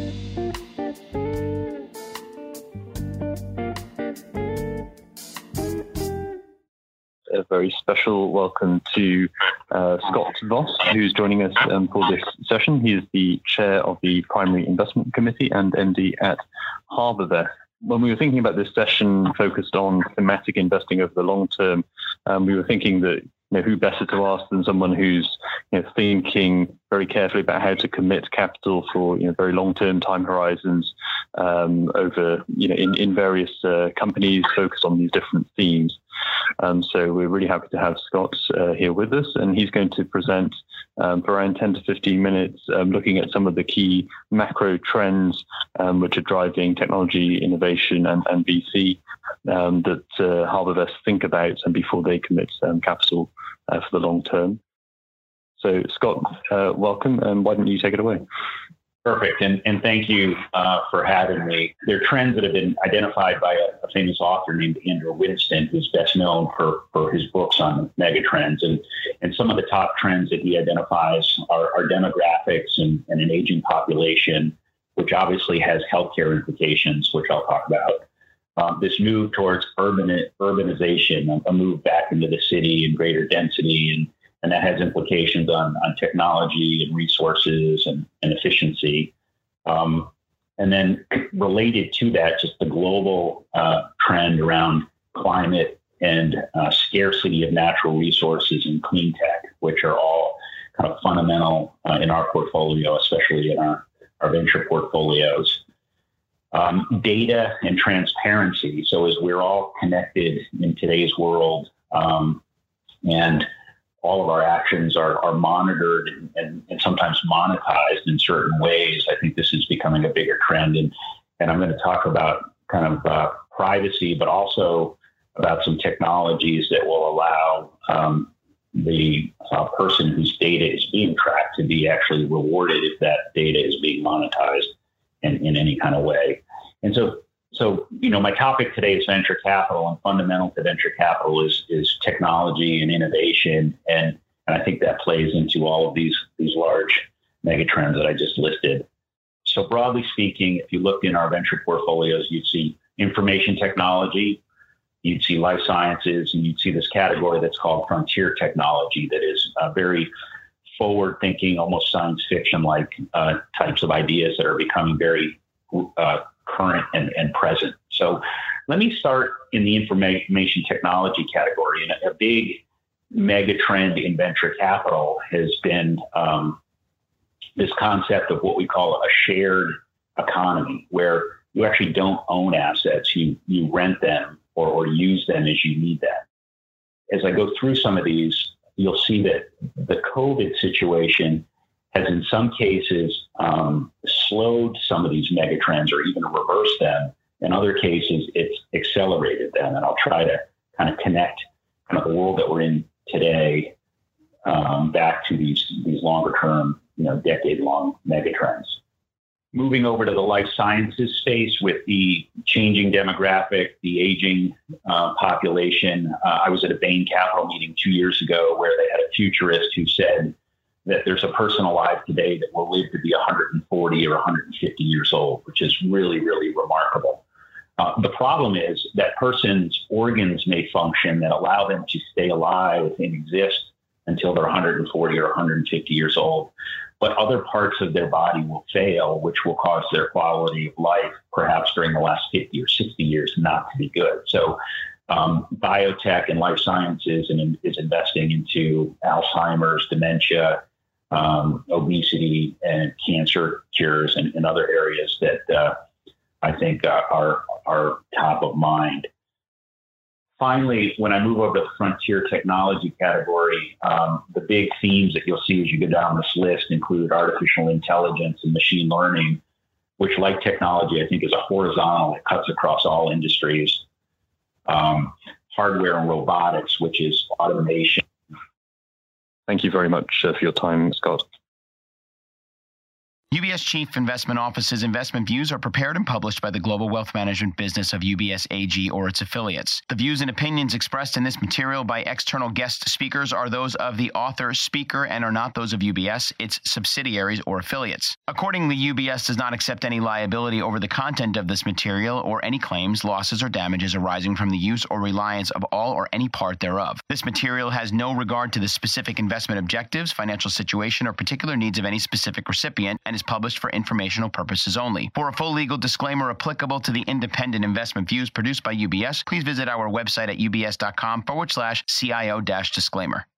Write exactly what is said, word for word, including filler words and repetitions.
A very special welcome to uh, Scott Voss, who's joining us um, for this session. He is the chair of the Primary Investment Committee and M D at HarbourVest. When we were thinking about this session focused on thematic investing over the long term, um, we were thinking that, you know, who better to ask than someone who's, you know, thinking very carefully about how to commit capital for, you know, very long-term time horizons um, over, you know, in, in various uh, companies focused on these different themes. Um, so we're really happy to have Scott uh, here with us, and he's going to present um, for around ten to fifteen minutes, um, looking at some of the key macro trends um, which are driving technology innovation and, and V C um, that uh, HarbourVest think about and before they commit um, capital uh, for the long term. So Scott, uh, welcome, and why don't you take it away? Perfect. And, and thank you uh, for having me. There are trends that have been identified by a, a famous author named Andrew Winston, who's best known for, for his books on megatrends. And, and some of the top trends that he identifies are, are demographics and, and an aging population, which obviously has healthcare implications, which I'll talk about. Um, this move towards urban urbanization, a move back into the city and greater density, and And that has implications on, on technology and resources and, and efficiency. Um, and then related to that, just the global uh, trend around climate and uh, scarcity of natural resources and clean tech, which are all kind of fundamental uh, in our portfolio, especially in our, our venture portfolios. Um, data and transparency. So as we're all connected in today's world, um, and all of our actions are, are monitored and, and, and sometimes monetized in certain ways, I think this is becoming a bigger trend. And, and I'm going to talk about kind of uh, privacy, but also about some technologies that will allow um, the uh, person whose data is being tracked to be actually rewarded if that data is being monetized in, in any kind of way. And so So, you know, my topic today is venture capital, and fundamental to venture capital is is technology and innovation. And, and I think that plays into all of these, these large megatrends that I just listed. So broadly speaking, if you looked in our venture portfolios, you'd see information technology, you'd see life sciences, and you'd see this category that's called frontier technology that is uh, very forward thinking, almost science fiction like uh, types of ideas that are becoming very uh, current and, and present. So let me start in the information technology category. And a big mega trend in venture capital has been um, this concept of what we call a shared economy, where you actually don't own assets, you, you rent them or, or use them as you need them. As I go through some of these, you'll see that the COVID situation has in some cases um, slowed some of these megatrends or even reversed them. In other cases, it's accelerated them. And I'll try to kind of connect kind of the world that we're in today um, back to these, these longer term, you know, decade long megatrends. Moving over to the life sciences space with the changing demographic, the aging uh, population. Uh, I was at a Bain Capital meeting two years ago where they had a futurist who said that there's a person alive today that will live to be one hundred forty or one hundred fifty years old, which is really, really remarkable. Uh, the problem is that person's organs may function that allow them to stay alive and exist until they're one hundred forty or one hundred fifty years old. But other parts of their body will fail, which will cause their quality of life, perhaps during the last fifty or sixty years, not to be good. So um, biotech and life sciences and, is investing into Alzheimer's, dementia, um, obesity, and cancer cures, and, and other areas that uh, I think uh, are, are top of mind. Finally, when I move over to the frontier technology category, um, the big themes that you'll see as you go down this list include artificial intelligence and machine learning, which, like technology, I think is a horizontal that cuts across all industries. Um, hardware and robotics, which is automation. Thank you very much uh, for your time, Scott. U B S Chief Investment Office's investment views are prepared and published by the global wealth management business of U B S A G or its affiliates. The views and opinions expressed in this material by external guest speakers are those of the author, speaker, and are not those of U B S, its subsidiaries, or affiliates. Accordingly, U B S does not accept any liability over the content of this material or any claims, losses, or damages arising from the use or reliance of all or any part thereof. This material has no regard to the specific investment objectives, financial situation, or particular needs of any specific recipient and is published for informational purposes only. For a full legal disclaimer applicable to the independent investment views produced by U B S, please visit our website at ubs.com forward slash CIO dash disclaimer.